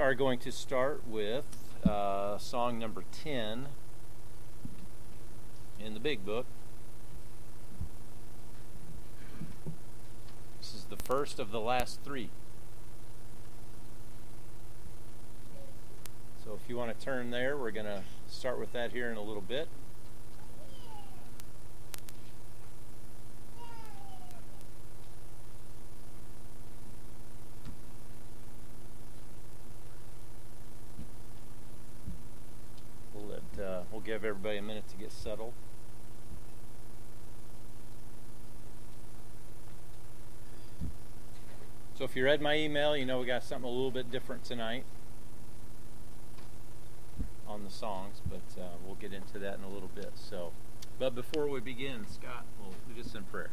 are going to start with song number 10 in the big book. This is the first of the last three. So if you want to turn there, we're going to start with that here in a little bit. We'll give everybody a minute to get settled. So if you read my email, you know we got something a little bit different tonight on the songs, but we'll get into that in a little bit. But before we begin, Scott, we'll lead us in prayer.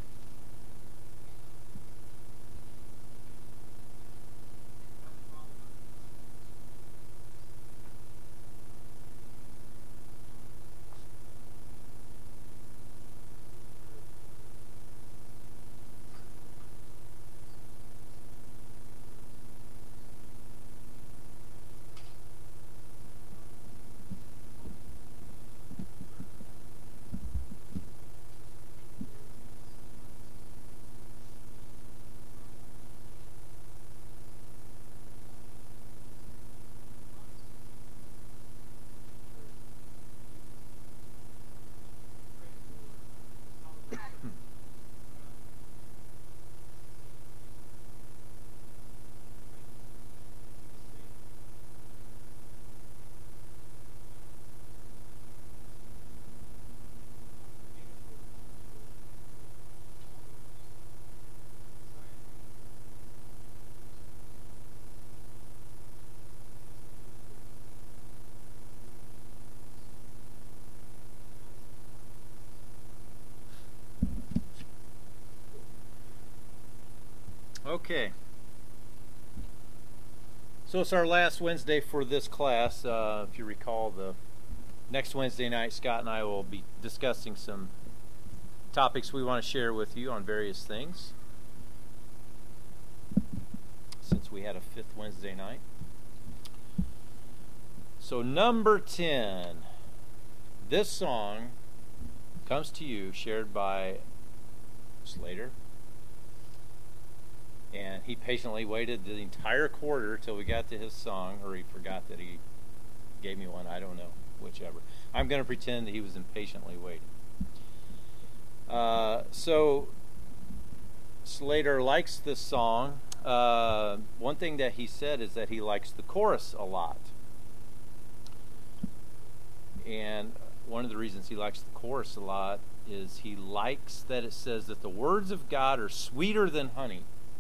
Okay. So it's our last Wednesday for this class. If you recall, the next Wednesday night, Scott and I will be discussing some topics we want to share with you on various things, since we had a fifth Wednesday night. So number 10, this song comes to you shared by Slater. And he patiently waited the entire quarter till we got to his song, or he forgot that he gave me one. I don't know, whichever. I'm going to pretend that he was impatiently waiting. So Slater likes this song. One thing that he said is that he likes the chorus a lot. And one of the reasons he likes the chorus a lot is he likes that it says that the words of God are sweeter than honey.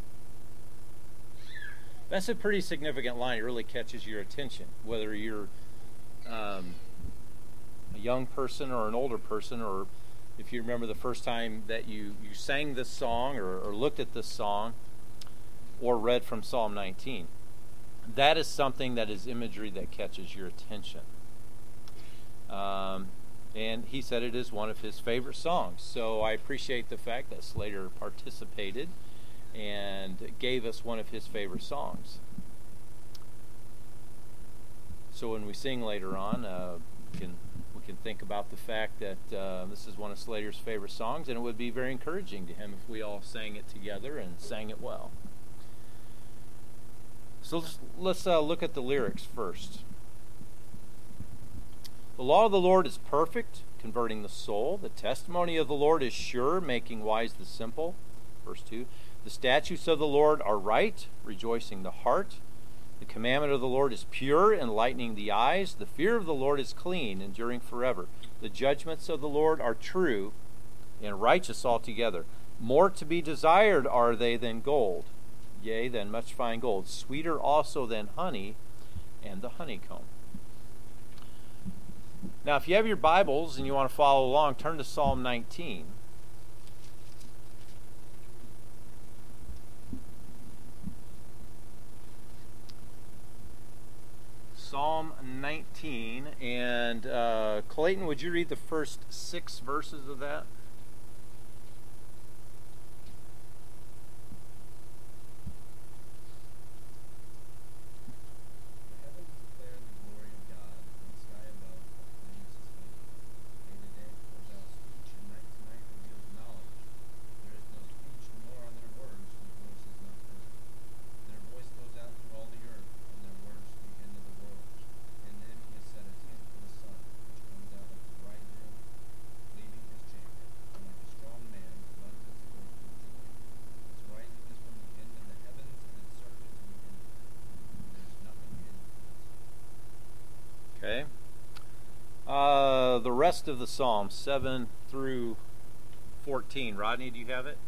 That's a pretty significant line. It really catches your attention, whether you're a young person or an older person, or if you remember the first time that you sang this song or looked at this song or read from Psalm 19. That is something that is imagery that catches your attention. And he said it is one of his favorite songs. So I appreciate the fact that Slater participated and gave us one of his favorite songs. So when we sing later on, we can think about the fact that this is one of Slater's favorite songs, and it would be very encouraging to him if we all sang it together and sang it well. So let's look at the lyrics first. The law of the Lord is perfect, converting the soul. The testimony of the Lord is sure, making wise the simple. Verse 2. The statutes of the Lord are right, rejoicing the heart. The commandment of the Lord is pure, enlightening the eyes. The fear of the Lord is clean, enduring forever. The judgments of the Lord are true and righteous altogether. More to be desired are they than gold, yea, than much fine gold. Sweeter also than honey and the honeycomb. Now, if you have your Bibles and you want to follow along, turn to Psalm 19. Psalm 19, and Clayton, would you read the first 6 verses of that? rest of the Psalms, 7 through 14. Rodney, do you have it?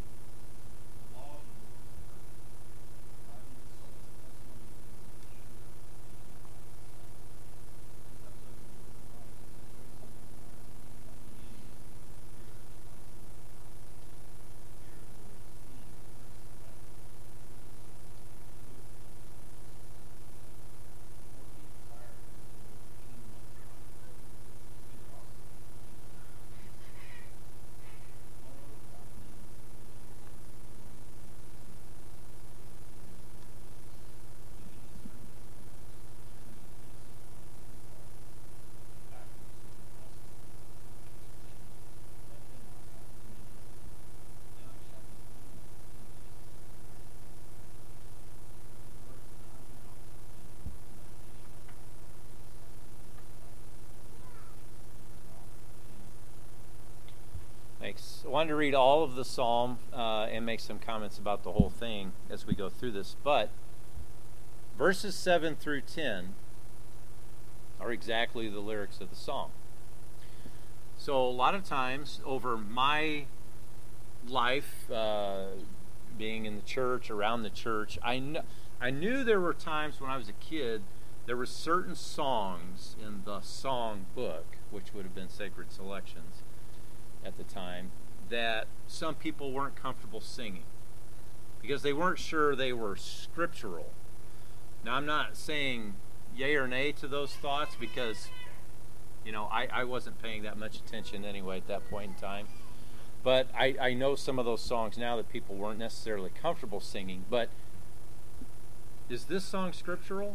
Thanks. I wanted to read all of the psalm and make some comments about the whole thing as we go through this. But verses 7 through 10 are exactly the lyrics of the psalm. So a lot of times over my life, being in the church, around the church, I knew there were times when I was a kid, there were certain songs in the song book, which would have been Sacred Selections at the time, that some people weren't comfortable singing because they weren't sure they were scriptural. Now, I'm not saying yay or nay to those thoughts because, I wasn't paying that much attention anyway at that point in time. But I know some of those songs now that people weren't necessarily comfortable singing. But is this song scriptural?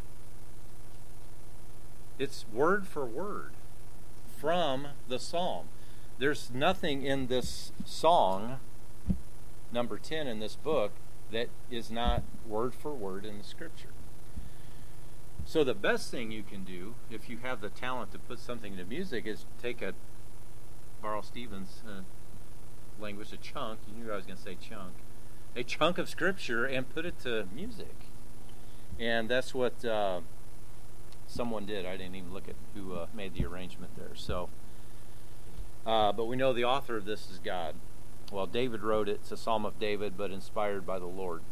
It's word for word from the psalm. There's nothing in this song, number 10 in this book, that is not word for word in the scripture. So the best thing you can do, if you have the talent to put something to music, is borrow Stephen's language, a chunk, you knew I was going to say chunk, a chunk of scripture and put it to music. And that's what someone did. I didn't even look at who made the arrangement there. So. But we know the author of this is God. Well, David wrote it. It's a Psalm of David, but inspired by the Lord.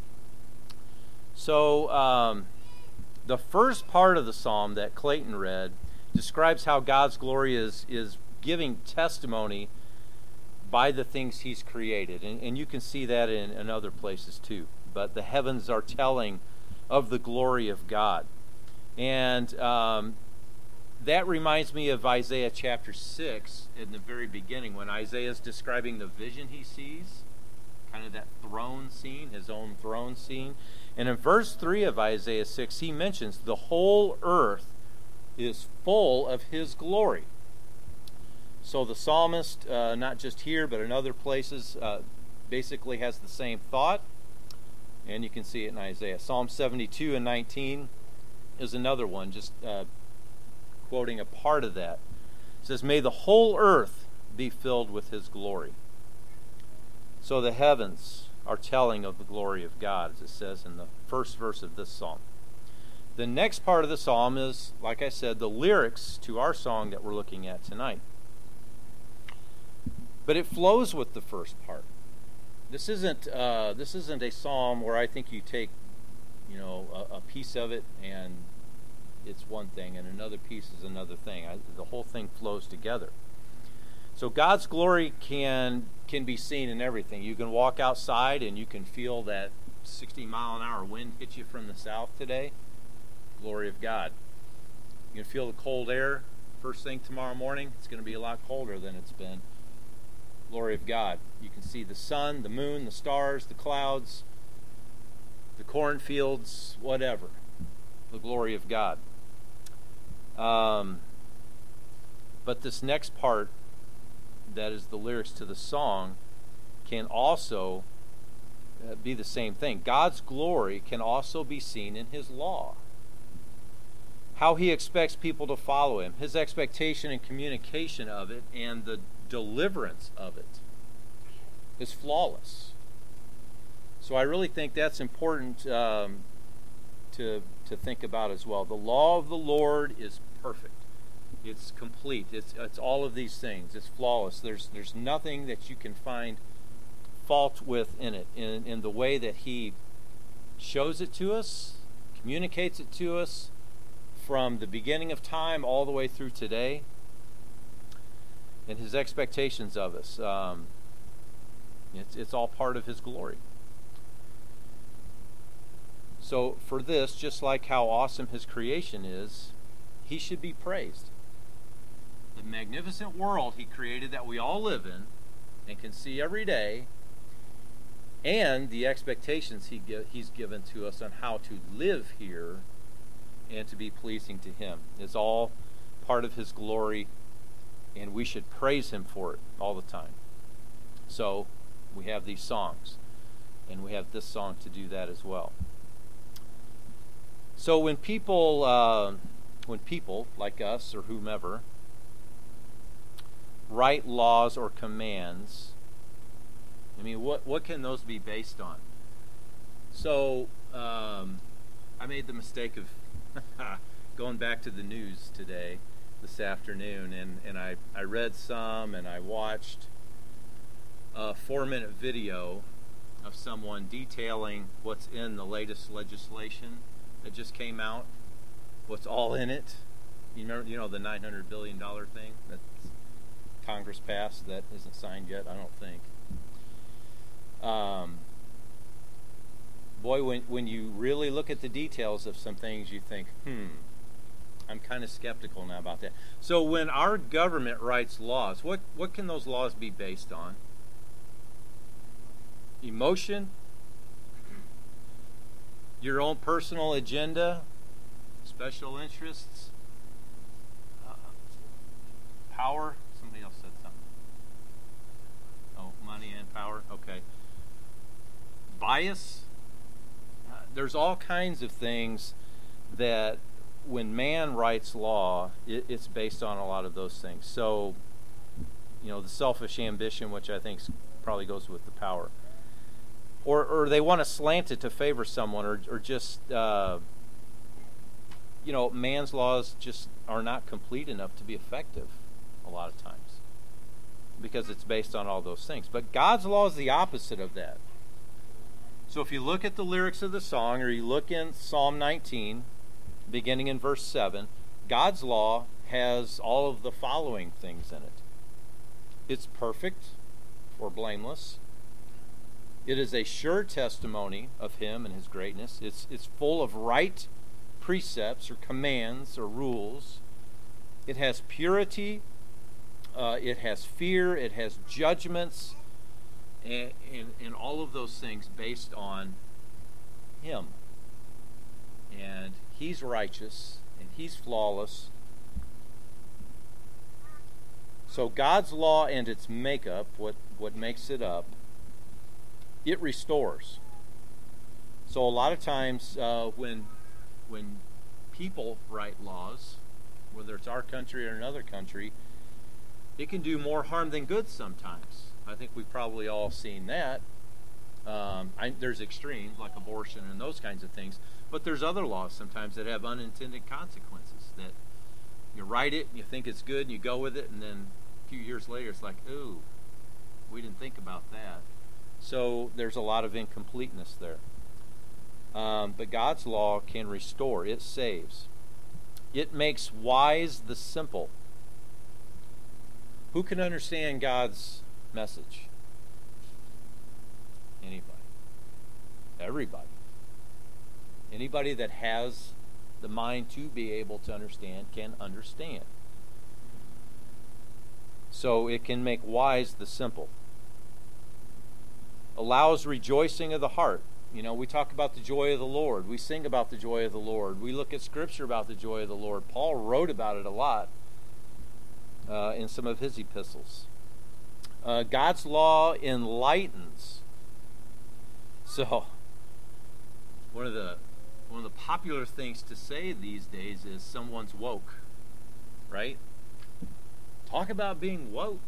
So the first part of the Psalm that Clayton read describes how God's glory is giving testimony by the things He's created. And you can see that in other places too. But the heavens are telling of the glory of God. And that reminds me of Isaiah chapter 6 in the very beginning when Isaiah is describing the vision he sees, kind of that throne scene, his own throne scene. And in verse 3 of Isaiah 6, he mentions the whole earth is full of His glory. So the psalmist, not just here but in other places, basically has the same thought. And you can see it in Isaiah. Psalm 72 and 19 is another one, just quoting a part of that. It says, "May the whole earth be filled with His glory." So the heavens are telling of the glory of God, as it says in the first verse of this psalm. The next part of the psalm is, like I said, the lyrics to our song that we're looking at tonight. But it flows with the first part. This isn't a psalm where I think you take, a piece of it and it's one thing and another piece is another thing. The whole thing flows together. So God's glory can be seen in everything. You can walk outside and you can feel that 60-mile-an-hour wind hit you from the south today. Glory of God. You can feel the cold air first thing tomorrow morning. It's going to be a lot colder than it's been. Glory of God. You can see the sun, the moon, the stars, the clouds, the cornfields, whatever. The glory of God. But this next part, that is the lyrics to the song, can also be the same thing. God's glory can also be seen in His law. How He expects people to follow Him, His expectation and communication of it, and the deliverance of it is flawless. So I really think that's important to think about as well. The law of the Lord is perfect. It's complete. It's all of these things. It's flawless. There's nothing that you can find fault with in it. In the way that he shows it to us, communicates it to us from the beginning of time all the way through today, and his expectations of us. It's all part of his glory. So for this, just like how awesome his creation is, he should be praised. The magnificent world he created that we all live in and can see every day, and the expectations he's given to us on how to live here and to be pleasing to him is all part of his glory, and we should praise him for it all the time. So we have these songs, and we have this song to do that as well. So when people like us or whomever write laws or commands, I mean, what can those be based on? So I made the mistake of going back to the news today, this afternoon, and I read some, and I watched a 4-minute video of someone detailing what's in the latest legislation that just came out, what's all in it. You know the $900 billion thing that Congress passed that isn't signed yet, I don't think. Boy, when you really look at the details of some things, you think, I'm kind of skeptical now about that. So when our government writes laws, what can those laws be based on? Emotion? Your own personal agenda? Special interests? Power? Somebody else said something. Oh, money and power? Okay. Bias? There's all kinds of things that when man writes law, it's based on a lot of those things. So, the selfish ambition, which I think probably goes with the power. Or they want to slant it to favor someone, or just, man's laws just are not complete enough to be effective a lot of times because it's based on all those things. But God's law is the opposite of that. So if you look at the lyrics of the song, or you look in Psalm 19, beginning in verse 7, God's law has all of the following things in it. It's perfect or blameless. It is a sure testimony of him and his greatness. It's full of right precepts or commands or rules. It has purity. It has fear. It has judgments. And all of those things based on him. And he's righteous, and he's flawless. So God's law and its makeup, what makes it up, it restores. So a lot of times when people write laws, whether it's our country or another country, it can do more harm than good sometimes. I think we've probably all seen that. There's extremes like abortion and those kinds of things, but there's other laws sometimes that have unintended consequences, that you write it and you think it's good and you go with it, and then a few years later it's like, ooh, we didn't think about that. So there's a lot of incompleteness there. But God's law can restore. It saves. It makes wise the simple. Who can understand God's message? Anybody. Everybody. Anybody that has the mind to be able to understand can understand. So it can make wise the simple. Allows rejoicing of the heart. We talk about the joy of the Lord. We sing about the joy of the Lord. We look at Scripture about the joy of the Lord. Paul wrote about it a lot in some of his epistles. God's law enlightens. So, one of the popular things to say these days is someone's woke, right? Talk about being woke.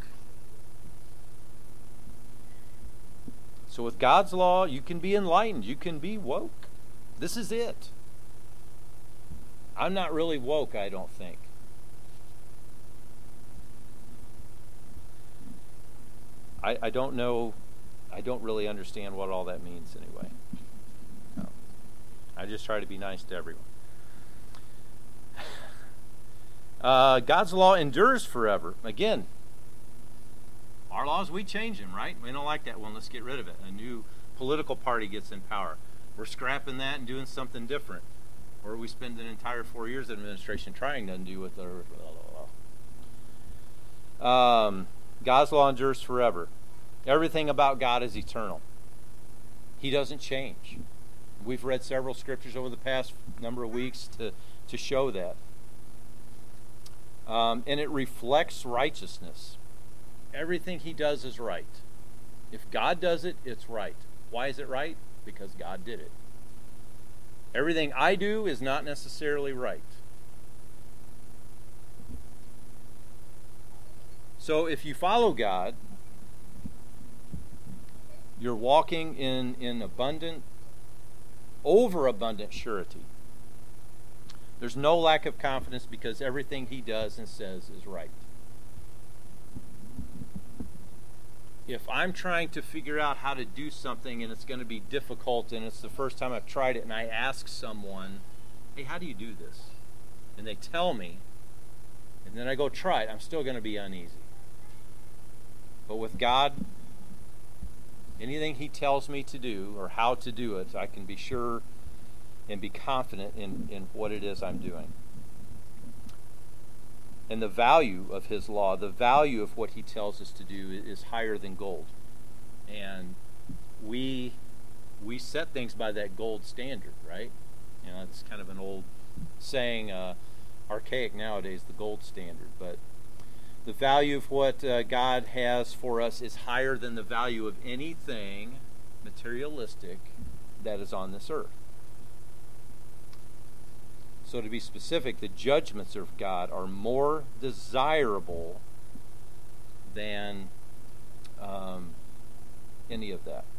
So with God's law, you can be enlightened. You can be woke. This is it. I'm not really woke, I don't think. I don't know. I don't really understand what all that means anyway. No. I just try to be nice to everyone. God's law endures forever. Again, our laws, we change them, right? We don't like that one. Let's get rid of it. A new political party gets in power. We're scrapping that and doing something different. Or we spend an entire 4 years of administration trying to undo what they're... God's law endures forever. Everything about God is eternal. He doesn't change. We've read several scriptures over the past number of weeks to show that. And it reflects righteousness. Everything he does is right. If God does it, it's right. Why is it right? Because God did it. Everything I do is not necessarily right. So if you follow God, you're walking in abundant, overabundant surety. There's no lack of confidence because everything he does and says is right. If I'm trying to figure out how to do something and it's going to be difficult and it's the first time I've tried it and I ask someone, hey, how do you do this? And they tell me, and then I go try it, I'm still going to be uneasy. But with God, anything he tells me to do or how to do it, I can be sure and be confident in what it is I'm doing. And the value of his law, the value of what he tells us to do is higher than gold. And we set things by that gold standard, right? You know, it's kind of an old saying, archaic nowadays, the gold standard. But the value of what God has for us is higher than the value of anything materialistic that is on this earth. So to be specific, the judgments of God are more desirable than any of that.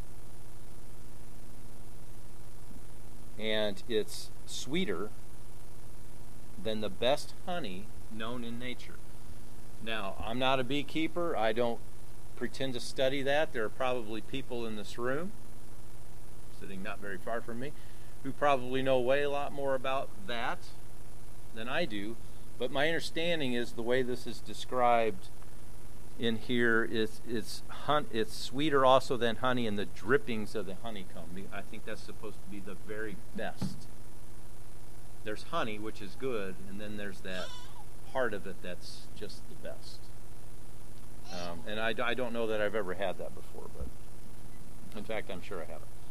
And it's sweeter than the best honey known in nature. Now, I'm not a beekeeper. I don't pretend to study that. There are probably people in this room, sitting not very far from me, who probably know way a lot more about that than I do. But my understanding is the way this is described in here is it's sweeter also than honey and the drippings of the honeycomb. I think that's supposed to be the very best. There's honey, which is good, and then there's that part of it that's just the best. And I don't know that I've ever had that before, but in fact, I'm sure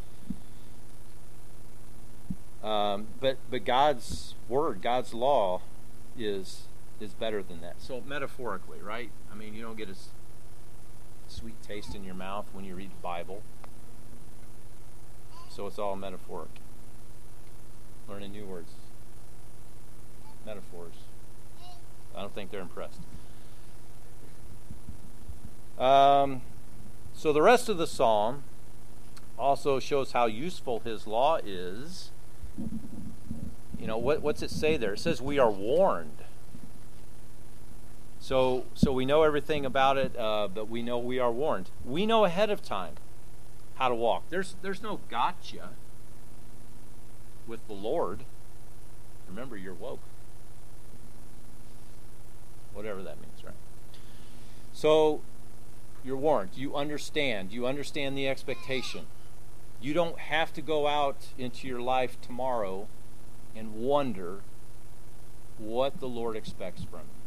I haven't. But God's word, God's law, is better than that. So metaphorically, right? I mean, you don't get a sweet taste in your mouth when you read the Bible. So it's all metaphoric. Learning new words. Metaphors. I don't think they're impressed. So the rest of the psalm also shows how useful his law is. You know, what's it say there? It says we are warned. So we know everything about it, but we know we are warned. We know ahead of time how to walk. There's no gotcha with the Lord. Remember, you're woke. Whatever that means, right? So you're warned. You understand the expectation. You don't have to go out into your life tomorrow and wonder what the Lord expects from you.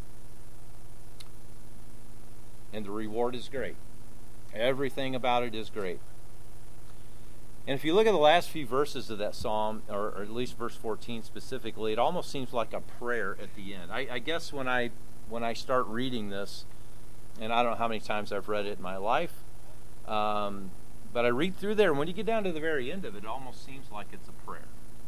And the reward is great. Everything about it is great. And if you look at the last few verses of that psalm, or at least verse 14 specifically, it almost seems like a prayer at the end. I guess when I start reading this, and I don't know how many times I've read it in my life, but I read through there, and when you get down to the very end of it, it almost seems like it's a prayer.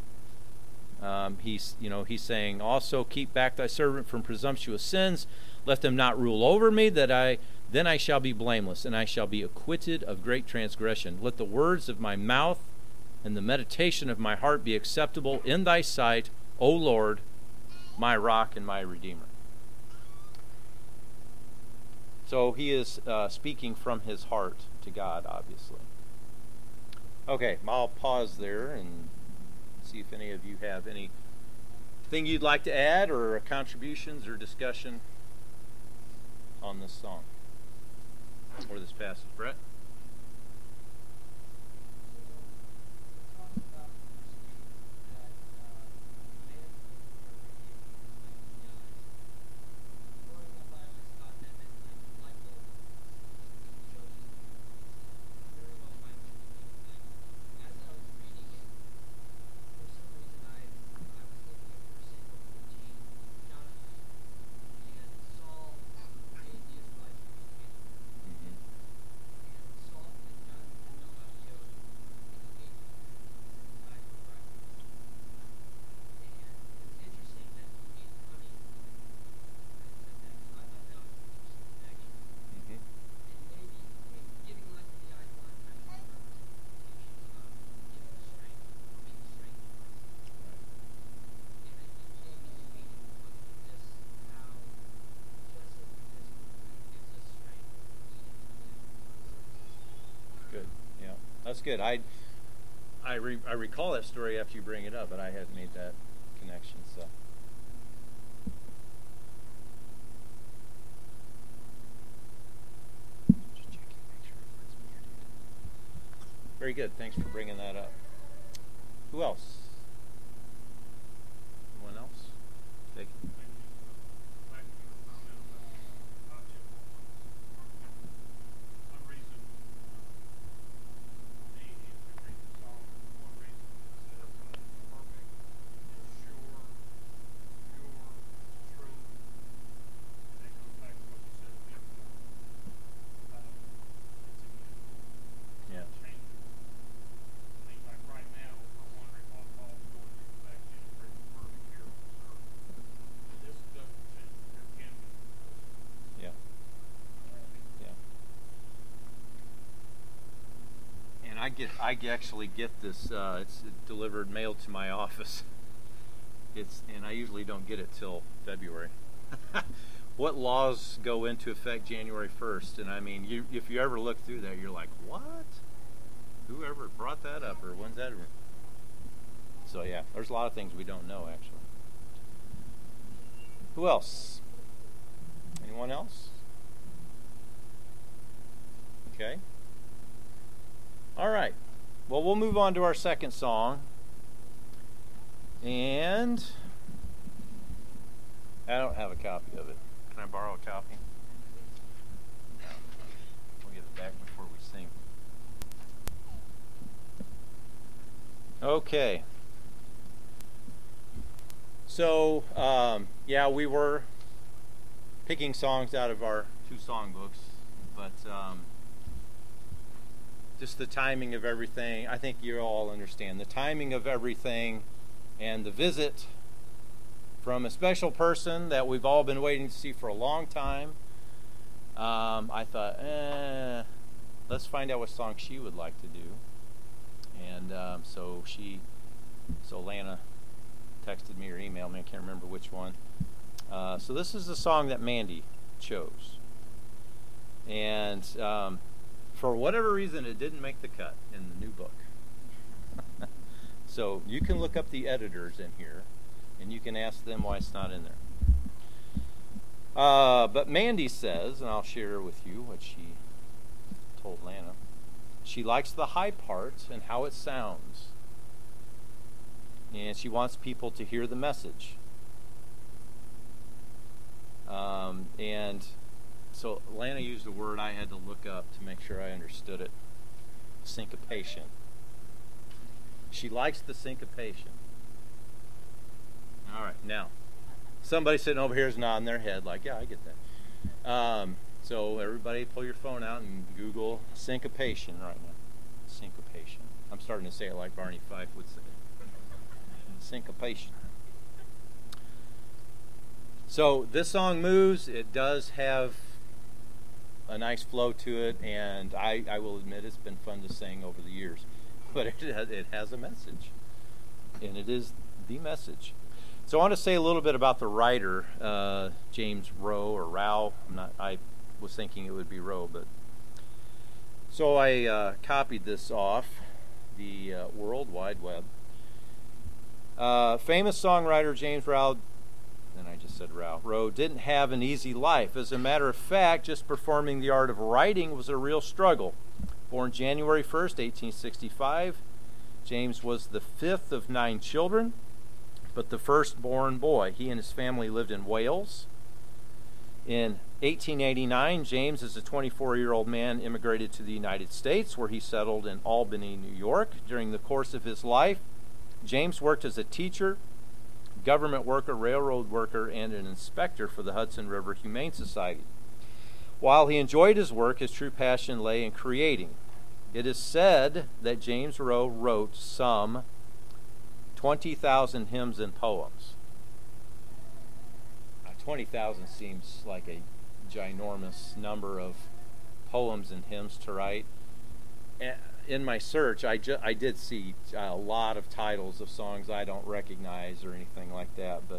He's saying, also keep back thy servant from presumptuous sins, let them not rule over me, then I shall be blameless, and I shall be acquitted of great transgression. Let the words of my mouth and the meditation of my heart be acceptable in thy sight, O Lord, my rock and my redeemer. So he is speaking from his heart to God, obviously. Okay, I'll pause there and see if any of you have anything you'd like to add or contributions or discussion on this song or this passage. Brett? That's good. I recall that story after you bring it up, but I hadn't made that connection. So, just checking, make sure everyone's muted. Very good. Thanks for bringing that up. Who else? Anyone else? Jake? I actually get this. It's delivered, mailed to my office. And I usually don't get it till February. What laws go into effect January 1st? And I mean, if you ever look through that, you're like, what? Whoever brought that up, or when's that? So yeah, there's a lot of things we don't know actually. Who else? Anyone else? Okay. All right. Well, we'll move on to our second song. And I don't have a copy of it. Can I borrow a copy? We'll get it back before we sing. Okay. So, yeah, we were picking songs out of our 2 songbooks, but just the timing of everything, I think you all understand. The timing of everything and the visit from a special person that we've all been waiting to see for a long time. I thought, let's find out what song she would like to do. And so Lana texted me or emailed me, I can't remember which one. So this is the song that Mandy chose. And for whatever reason, it didn't make the cut in the new book. So you can look up the editors in here, and you can ask them why it's not in there. But Mandy says, and I'll share with you what she told Lana, she likes the high part and how it sounds. And she wants people to hear the message. And so Lana used a word I had to look up to make sure I understood it. Syncopation. She likes the syncopation. All right, now, somebody sitting over here is nodding their head like, yeah, I get that. So everybody pull your phone out and Google syncopation right now. Syncopation. I'm starting to say it like Barney Fife would say it. Syncopation. So this song moves. It does have a nice flow to it, and I will admit it's been fun to sing over the years. But it has a message, and it is the message. So I want to say a little bit about the writer, James Rowe or Rao. I was thinking it would be Roe, but so I copied this off the World Wide Web. Famous songwriter James Rowe, and I just said Rowe, didn't have an easy life. As a matter of fact, just performing the art of writing was a real struggle. Born January 1st, 1865, James was the fifth of 9 children, but the firstborn boy. He and his family lived in Wales. In 1889, James, as a 24-year-old man, immigrated to the United States, where he settled in Albany, New York. During the course of his life, James worked as a teacher, government worker, railroad worker, and an inspector for the Hudson River Humane Society. While he enjoyed his work, his true passion lay in creating. It is said that James Rowe wrote some 20,000 hymns and poems. 20,000 seems like a ginormous number of poems and hymns to write. In my search, I did see a lot of titles of songs I don't recognize or anything like that, but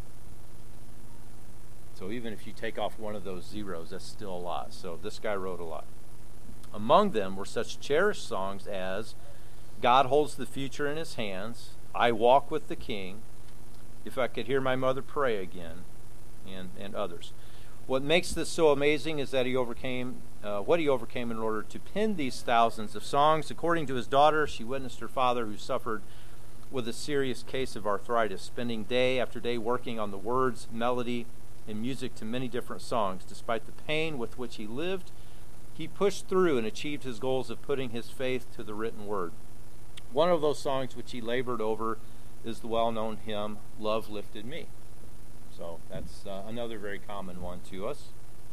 so even if you take off one of those zeros, that's still a lot. So this guy wrote a lot. Among them were such cherished songs as God Holds the Future in His Hands, I Walk with the King, If I Could Hear My Mother Pray Again, and others. What makes this so amazing is that he overcame in order to pen these thousands of songs. According to his daughter, she witnessed her father, who suffered with a serious case of arthritis, spending day after day working on the words, melody, and music to many different songs. Despite the pain with which he lived, he pushed through and achieved his goals of putting his faith to the written word. One of those songs which he labored over is the well-known hymn, Love Lifted Me. So that's another very common one to us.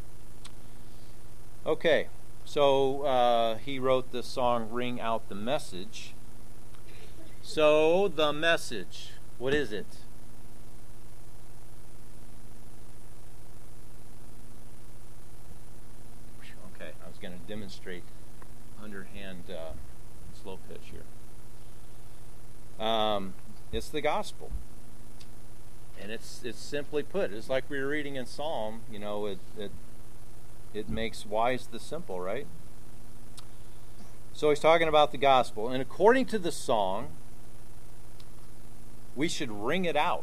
Okay, so he wrote this song, Ring Out the Message. So the message, what is it? Okay, I was going to demonstrate underhand slow pitch here. It's the gospel. And it's simply put. It's like we were reading in Psalm. You know, it makes wise the simple, right? So he's talking about the gospel. And according to the song, we should ring it out.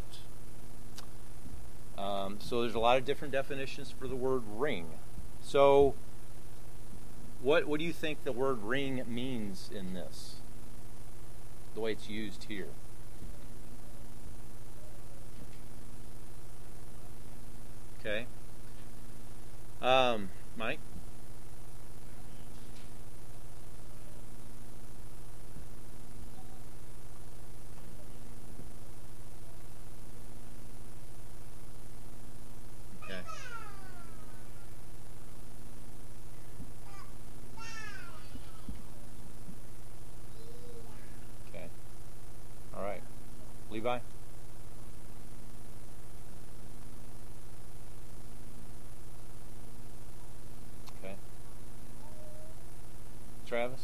So there's a lot of different definitions for the word ring. So what do you think the word ring means in this? The way it's used here. Okay. Mike? Okay. Okay. All right. Levi? Travis?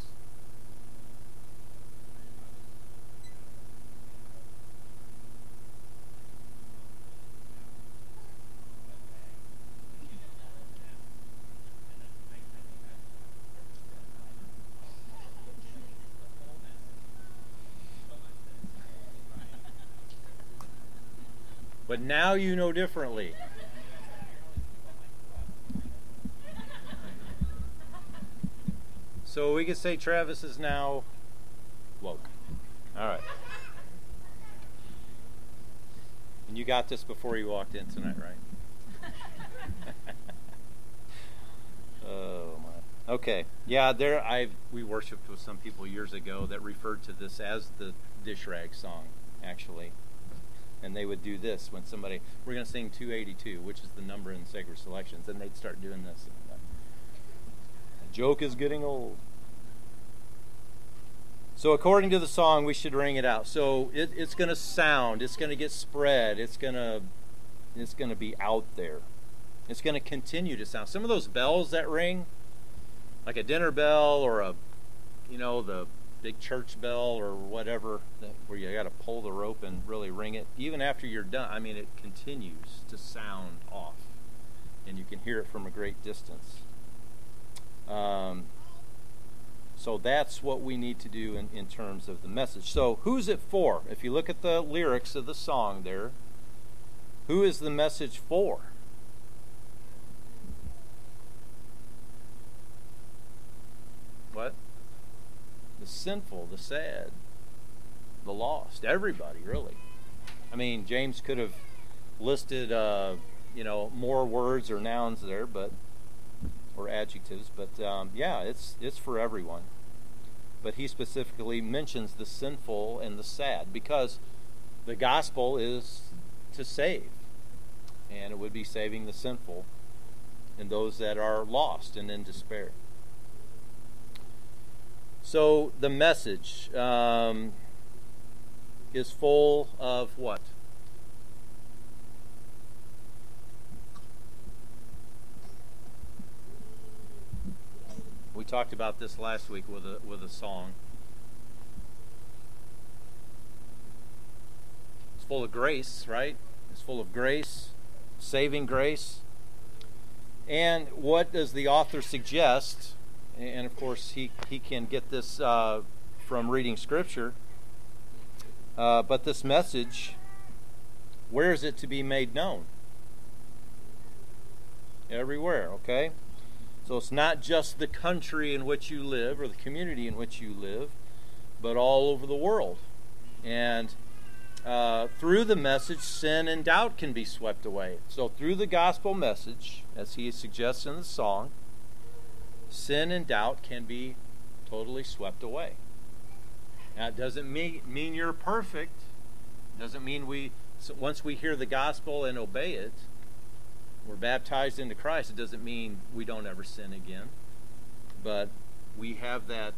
But now you know differently. So we could say Travis is now woke. All right. And you got this before you walked in tonight, right? Oh my. Okay. Yeah, we worshipped with some people years ago that referred to this as the dish rag song, actually. And they would do this when we're going to sing 282, which is the number in Sacred Selections, and they'd start doing this. The joke is getting old. So according to the song, we should ring it out. So it's going to sound, it's going to get spread, it's going to be out there. It's going to continue to sound. Some of those bells that ring, like a dinner bell or the big church bell or whatever, where you got to pull the rope and really ring it, even after you're done, it continues to sound off. and you can hear it from a great distance. So that's what we need to do in terms of the message. So who's it for? If you look at the lyrics of the song there, who is the message for? What? The sinful, the sad, the lost. Everybody, really. I mean, James could have listed, more words or nouns there, or adjectives, but it's for everyone. But he specifically mentions the sinful and the sad because the gospel is to save, and it would be saving the sinful and those that are lost and in despair. So the message is full of what? We talked about this last week with a song. It's full of grace, right? It's full of grace, saving grace. And what does the author suggest? And of course, he can get this from reading Scripture. But this message, where is it to be made known? Everywhere, okay? So it's not just the country in which you live or the community in which you live, but all over the world. And through the message, sin and doubt can be swept away. So through the gospel message, as he suggests in the song, sin and doubt can be totally swept away. Now, it doesn't mean you're perfect. It doesn't mean once we hear the gospel and obey it, we're baptized into Christ. It doesn't mean we don't ever sin again. But we have that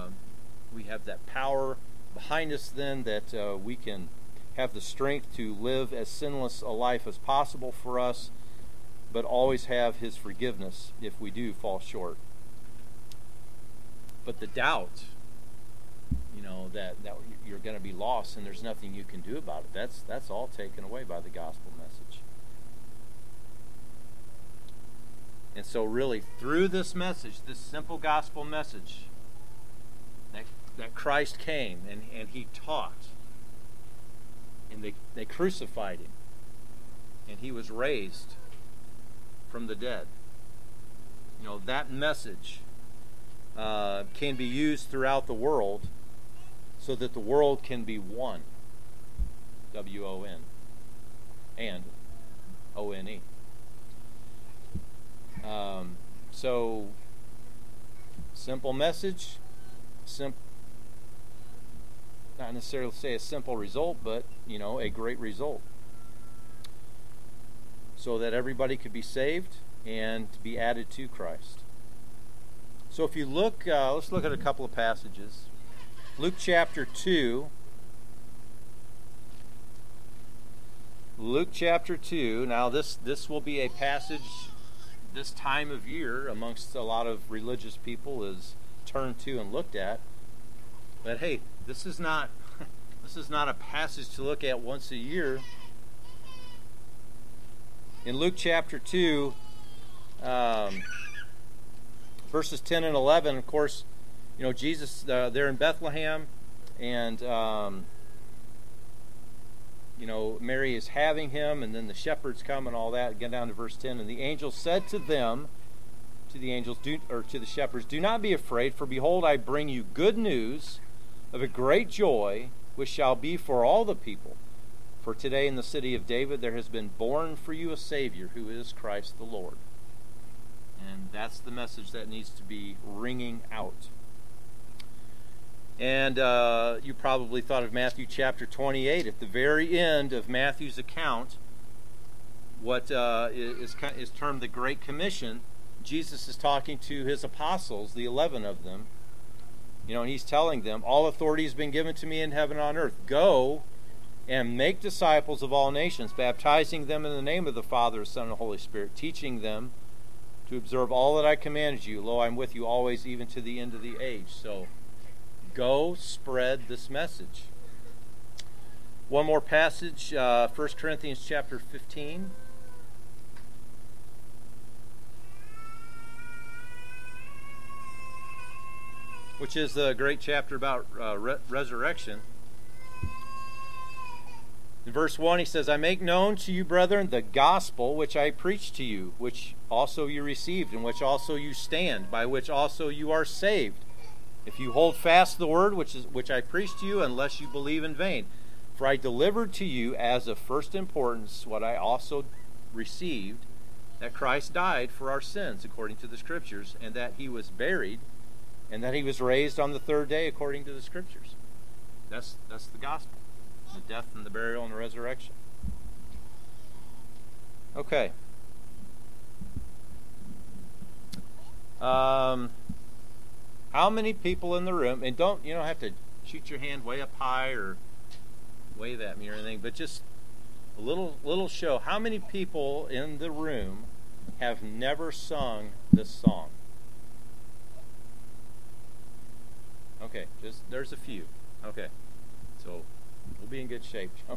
power behind us then that we can have the strength to live as sinless a life as possible for us, but always have His forgiveness if we do fall short. But the doubt, that you're going to be lost and there's nothing you can do about it, that's all taken away by the gospel message. And so really, through this message, this simple gospel message, that Christ came and He taught, and they crucified Him, and He was raised from the dead. That message can be used throughout the world so that the world can be one. W-O-N and O-N-E. So, simple message, not necessarily say a simple result, but, a great result. So that everybody could be saved and be added to Christ. So if you look, let's look at a couple of passages. Luke chapter 2. Luke chapter 2. Now this will be a passage this time of year amongst a lot of religious people is turned to and looked at. But hey, this is not a passage to look at once a year. In Luke chapter 2, verses 10 and 11, of course, Jesus, they're in Bethlehem, and Mary is having him, and then the shepherds come and all that. Get down to verse 10. And the angel said to them, to the shepherds, "Do not be afraid, for behold, I bring you good news of a great joy, which shall be for all the people. For today in the city of David there has been born for you a Savior, who is Christ the Lord." And that's the message that needs to be ringing out. And you probably thought of Matthew chapter 28. At the very end of Matthew's account, what is termed the Great Commission, Jesus is talking to His apostles, the 11 of them, and He's telling them, "All authority has been given to me in heaven and on earth. Go and make disciples of all nations, baptizing them in the name of the Father, Son, and Holy Spirit, teaching them to observe all that I commanded you. Lo, I'm with you always, even to the end of the age." So, go spread this message. One more passage, 1 Corinthians chapter 15. which is the great chapter about resurrection. In verse 1 he says, I make known to you, brethren, the gospel which I preached to you, which also you received, in which also you stand, by which also you are saved, if you hold fast the word which I preached to you, unless you believe in vain. For I delivered to you as of first importance what I also received, that Christ died for our sins according to the Scriptures, and that he was buried, and that he was raised on the third day according to the Scriptures. That's the gospel. The death and the burial and the resurrection. Okay. How many people in the room, and you don't have to shoot your hand way up high or wave at me or anything, but just a little show. How many people in the room have never sung this song? Okay, there's a few. Okay, so we'll be in good shape. Oh,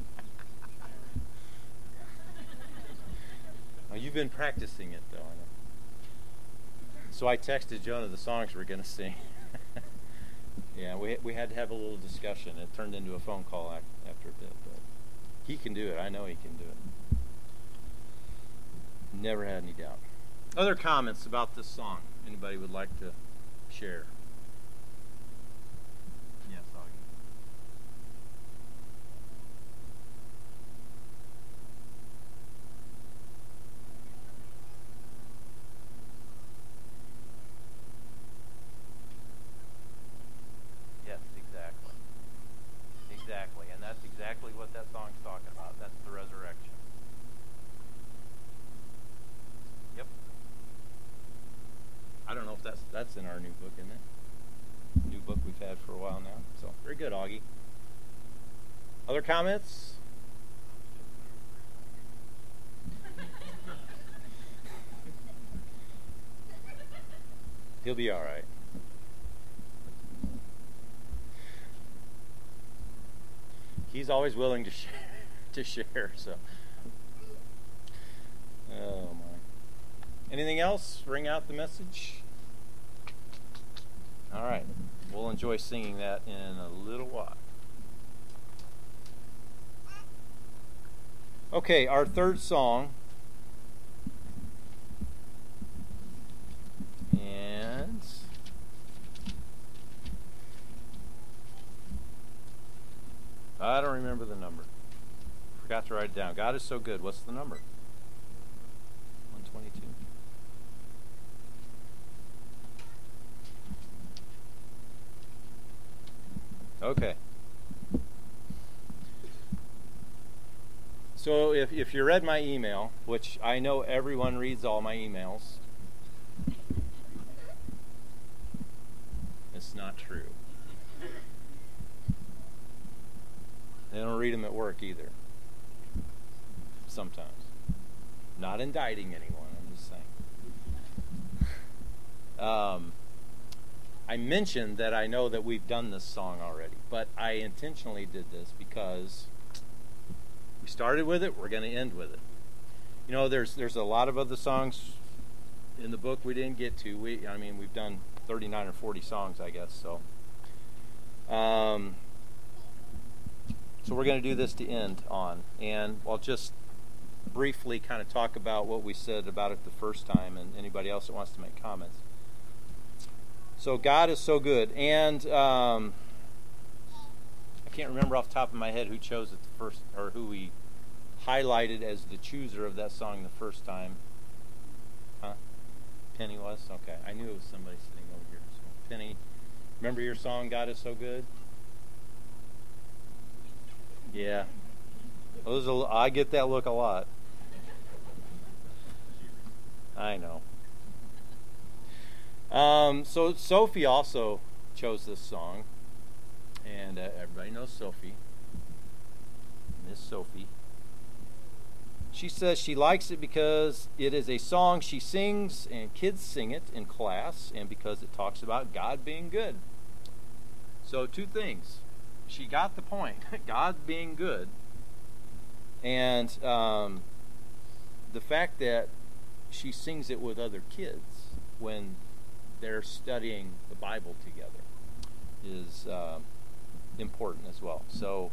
you've been practicing it, though. I know. So I texted Jonah the songs we're going to sing. Yeah, we had to have a little discussion. It turned into a phone call after a bit, but he can do it. I know he can do it. Never had any doubt. Other comments about this song? Anybody would like to share? Yes, Augie. Yes, exactly. Exactly, and that's exactly what that song's talking about. That's the resurrection. Yep. I don't know if that's in our new book, isn't it? New book we've had for a while now. So, very good, Augie. Other comments? He'll be all right. He's always willing to share. So, oh my. Anything else? Ring out the message. All right. We'll enjoy singing that in a little while. Okay, our third song. And I don't remember the number. Forgot to write it down. God is so good. What's the number? 122. Okay. So if you read my email, which I know everyone reads all my emails, it's not true. They don't read them at work either. Sometimes. Not indicting anyone, I'm just saying. I mentioned that I know that we've done this song already, but I intentionally did this because we started with it, we're going to end with it. You know, there's a lot of other songs in the book we didn't get to. We've done 39 or 40 songs, I guess, so. So we're going to do this to end on, and I'll just briefly kind of talk about what we said about it the first time, and anybody else that wants to make comments. So God is so good, and I can't remember off the top of my head who chose it the first, or who we highlighted as the chooser of that song the first time. Huh? Penny was? Okay, I knew it was somebody sitting over here. So Penny, remember your song, God is so good? Yeah. I get that look a lot. I know. So Sophie also chose this song, and everybody knows Sophie. Miss Sophie. She says she likes it because it is a song she sings, and kids sing it in class, and because it talks about God being good. So two things. She got the point. God being good, and the fact that she sings it with other kids when they're studying the Bible together is important as well. So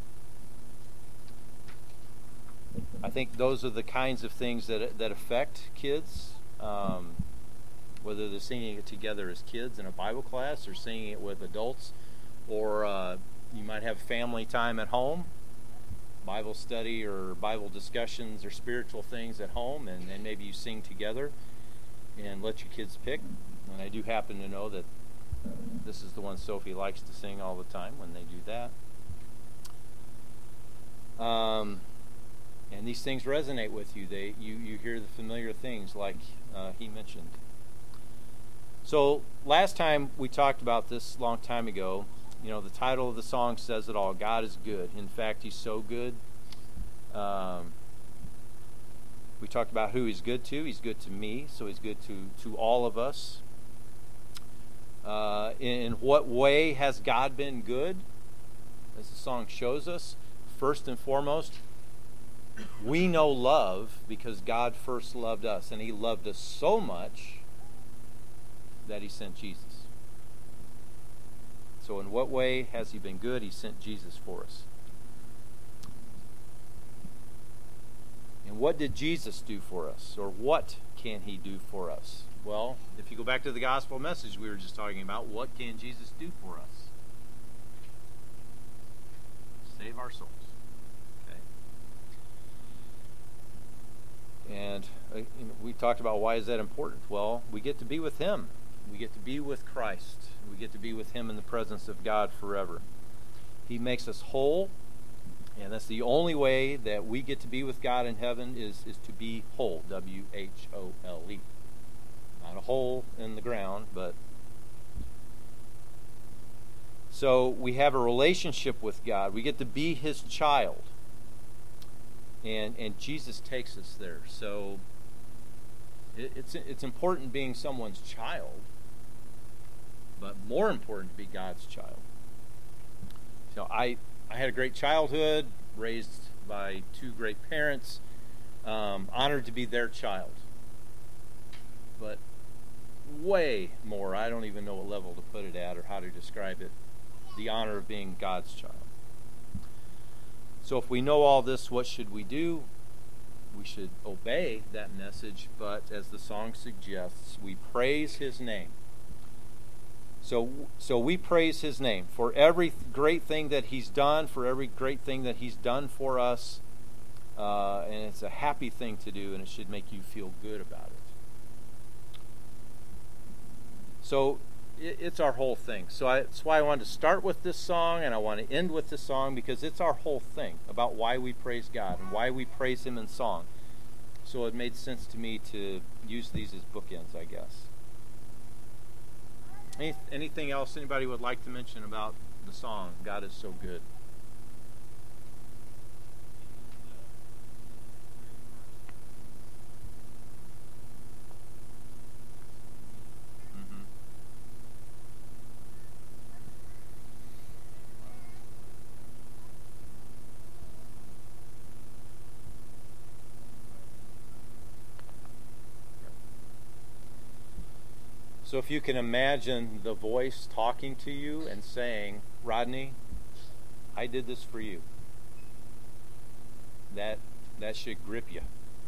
I think those are the kinds of things that affect kids, whether they're singing it together as kids in a Bible class or singing it with adults, or you might have family time at home, Bible study or Bible discussions or spiritual things at home, and then maybe you sing together and let your kids pick. And I do happen to know that this is the one Sophie likes to sing all the time when they do that. And these things resonate with you. You hear the familiar things like he mentioned. So last time we talked about this a long time ago. The title of the song says it all. God is good. In fact, he's so good. We talked about who he's good to. He's good to me, so he's good to all of us. In what way has God been good? As the song shows us, first and foremost, we know love because God first loved us, and he loved us so much that he sent Jesus. So in what way has he been good? He sent Jesus for us. And what did Jesus do for us? Or what can he do for us? Well, if you go back to the gospel message we were just talking about, what can Jesus do for us? Save our souls. Okay. And we talked about why is that important? Well, we get to be with him. We get to be with Christ. We get to be with him in the presence of God forever. He makes us whole, and that's the only way that we get to be with God in heaven is to be whole, W-H-O-L-E. Not a hole in the ground, but... So we have a relationship with God. We get to be his child. And Jesus takes us there. So it's important being someone's child, but more important to be God's child. So I had a great childhood, raised by two great parents, honored to be their child. But way more, I don't even know what level to put it at or how to describe it, the honor of being God's child. So if we know all this, what should we do? We should obey that message, but as the song suggests, we praise his name. So we praise his name for every great thing that he's done, for every great thing that he's done for us, and it's a happy thing to do, and it should make you feel good about it. So it's our whole thing. So that's why I wanted to start with this song, and I want to end with this song, because it's our whole thing about why we praise God and why we praise him in song. So it made sense to me to use these as bookends, I guess. Anything else anybody would like to mention about the song, God is so good? So if you can imagine the voice talking to you and saying, Rodney, I did this for you. That should grip you.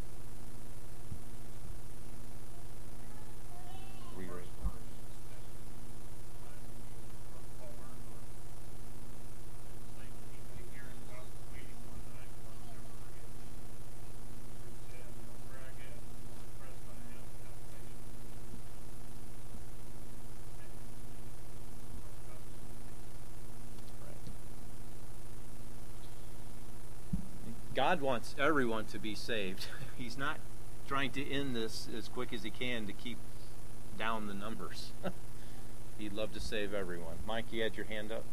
God wants everyone to be saved. He's not trying to end this as quick as he can to keep down the numbers. He'd love to save everyone. Mike, you had your hand up?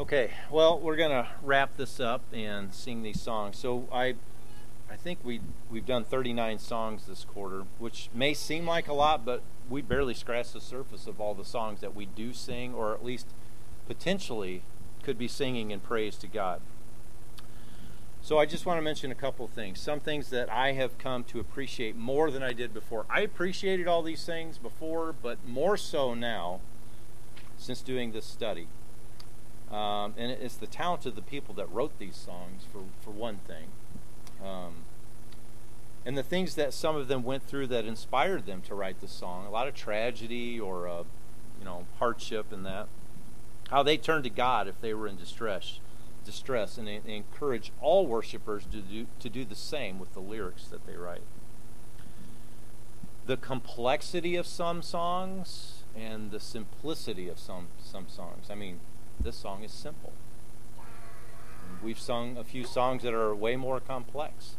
Okay, well, we're going to wrap this up and sing these songs. So I think we've done 39 songs this quarter, which may seem like a lot, but we barely scratched the surface of all the songs that we do sing, or at least potentially could be singing in praise to God. So I just want to mention a couple of things. Some things that I have come to appreciate more than I did before. I appreciated all these things before, but more so now since doing this study. And it's the talent of the people that wrote these songs, for one thing. And the things that some of them went through that inspired them to write the song. A lot of tragedy or hardship and that. How they turned to God if they were in distress, and they encourage all worshipers to do the same with the lyrics that they write. The complexity of some songs and the simplicity of some songs. I mean, this song is simple. We've sung a few songs that are way more complex.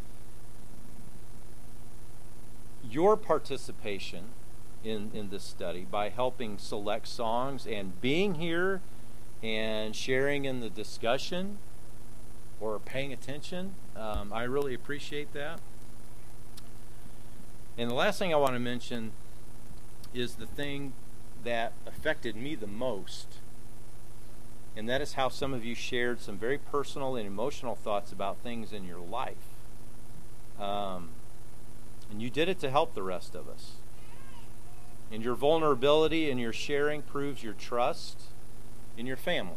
Your participation in this study by helping select songs and being here and sharing in the discussion or paying attention, I really appreciate that. And the last thing I want to mention is the thing that affected me the most, and that is how some of you shared some very personal and emotional thoughts about things in your life. And you did it to help the rest of us. And your vulnerability and your sharing proves your trust in your family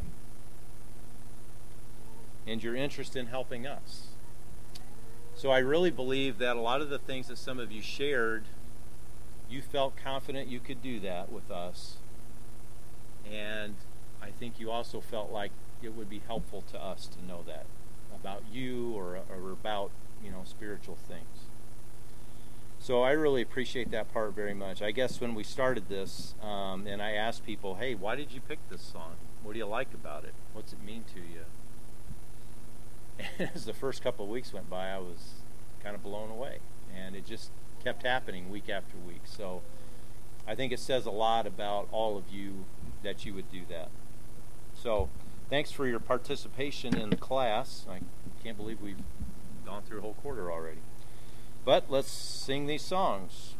and your interest in helping us. So I really believe that a lot of the things that some of you shared, you felt confident you could do that with us. And I think you also felt like it would be helpful to us to know that about you or about spiritual things. So I really appreciate that part very much. I guess when we started this, and I asked people, hey, why did you pick this song? What do you like about it? What's it mean to you? And as the first couple of weeks went by, I was kind of blown away. And it just kept happening week after week. So I think it says a lot about all of you that you would do that. So thanks for your participation in the class. I can't believe we've gone through a whole quarter already. But let's sing these songs.